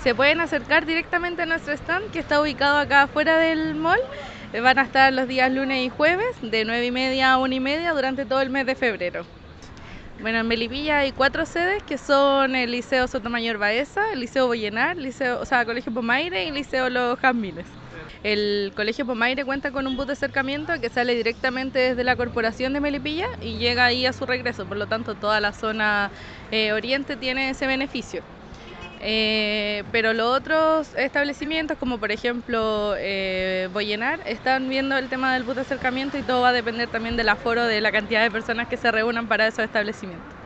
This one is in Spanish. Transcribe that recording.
Se pueden acercar directamente a nuestro stand que está ubicado acá afuera del mall. Van a estar los días lunes y jueves de 9:30 a 1:30 durante todo el mes de febrero. Bueno, en Melipilla hay 4 sedes que son el Liceo Sotomayor Baeza, el Liceo Boyenar, Colegio Pomaire y el Liceo Los Jazmines. El Colegio Pomaire cuenta con un bus de acercamiento que sale directamente desde la Corporación de Melipilla y llega ahí a su regreso, por lo tanto toda la zona oriente tiene ese beneficio. Pero los otros establecimientos, como por ejemplo Boyenar, están viendo el tema del bus de acercamiento y todo va a depender también del aforo de la cantidad de personas que se reúnan para esos establecimientos.